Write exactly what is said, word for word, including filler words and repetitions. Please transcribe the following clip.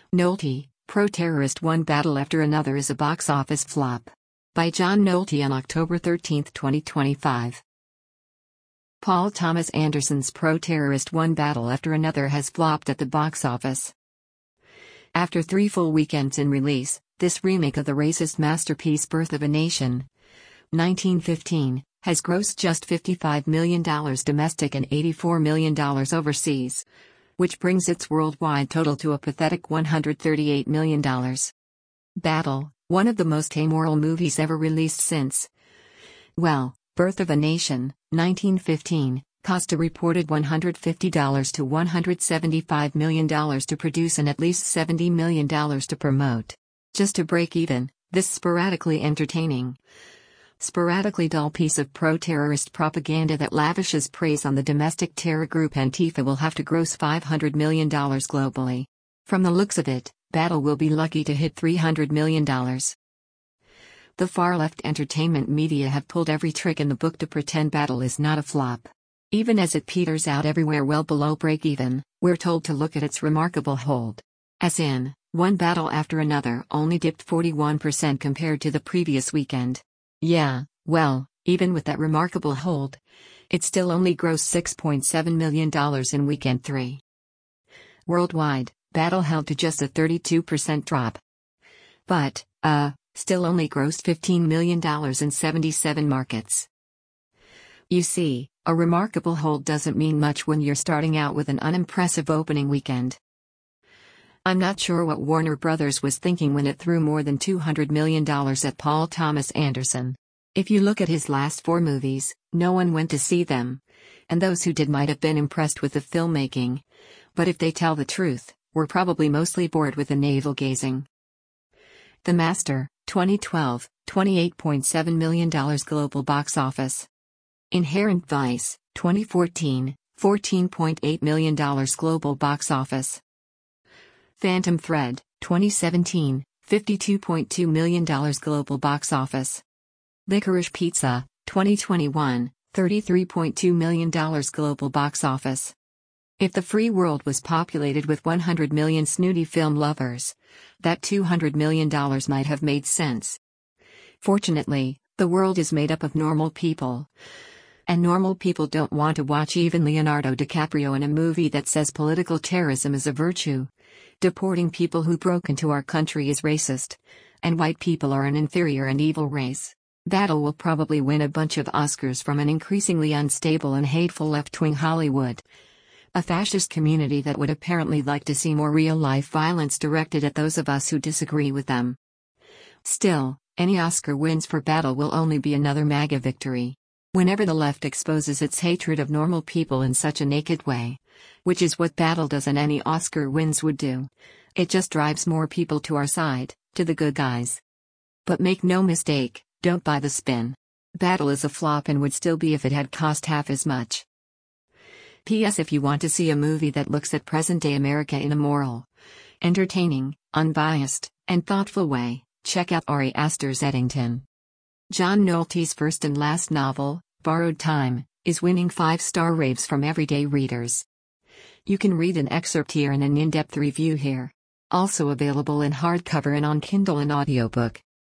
Nolte, Pro-Terrorist One Battle After Another is a box office flop. By John Nolte on October thirteenth, twenty twenty-five. Paul Thomas Anderson's Pro-Terrorist One Battle After Another has flopped at the box office. After three full weekends in release, this remake of the racist masterpiece Birth of a Nation, nineteen fifteen, has grossed just fifty-five million dollars domestic and eighty-four million dollars overseas, which brings its worldwide total to a pathetic one hundred thirty-eight million dollars. Battle, one of the most amoral movies ever released since, well, Birth of a Nation, nineteen fifteen, cost a reported one hundred fifty to one hundred seventy-five million dollars to produce and at least seventy million dollars to promote. Just to break even, this sporadically entertaining, sporadically dull piece of pro-terrorist propaganda that lavishes praise on the domestic terror group Antifa will have to gross five hundred million dollars globally. From the looks of it, Battle will be lucky to hit three hundred million dollars. The far-left entertainment media have pulled every trick in the book to pretend Battle is not a flop. Even as it peters out everywhere well below break-even, we're told to look at its remarkable hold. As in, One Battle After Another only dipped forty-one percent compared to the previous weekend. Yeah, well, even with that remarkable hold, it still only grossed six point seven million dollars in weekend three. Worldwide, Battle held to just a thirty-two percent drop. But, uh, still only grossed fifteen million dollars in seventy-seven markets. You see, a remarkable hold doesn't mean much when you're starting out with an unimpressive opening weekend. I'm not sure what Warner Brothers was thinking when it threw more than two hundred million dollars at Paul Thomas Anderson. If you look at his last four movies, no one went to see them. And those who did might have been impressed with the filmmaking. But if they tell the truth, were probably mostly bored with the navel-gazing. The Master, twenty twelve, twenty-eight point seven million dollars global box office. Inherent Vice, twenty fourteen, fourteen point eight million dollars global box office. Phantom Thread, twenty seventeen, fifty-two point two million dollars global box office. Licorice Pizza, twenty twenty-one, thirty-three point two million dollars global box office. If the free world was populated with one hundred million snooty film lovers, that two hundred million dollars might have made sense. Fortunately, the world is made up of normal people. And normal people don't want to watch even Leonardo DiCaprio in a movie that says political terrorism is a virtue. Deporting people who broke into our country is racist. And white people are an inferior and evil race. Battle will probably win a bunch of Oscars from an increasingly unstable and hateful left-wing Hollywood. A fascist community that would apparently like to see more real-life violence directed at those of us who disagree with them. Still, any Oscar wins for Battle will only be another MAGA victory. Whenever the left exposes its hatred of normal people in such a naked way, which is what Battle does and any Oscar wins would do, it just drives more people to our side, to the good guys. But make no mistake, don't buy the spin. Battle is a flop and would still be if it had cost half as much. P S If you want to see a movie that looks at present-day America in a moral, entertaining, unbiased, and thoughtful way, check out Ari Aster's Eddington. John Nolte's first and last novel, Borrowed Time, is winning five-star raves from everyday readers. You can read an excerpt here and an in-depth review here. Also available in hardcover and on Kindle and audiobook.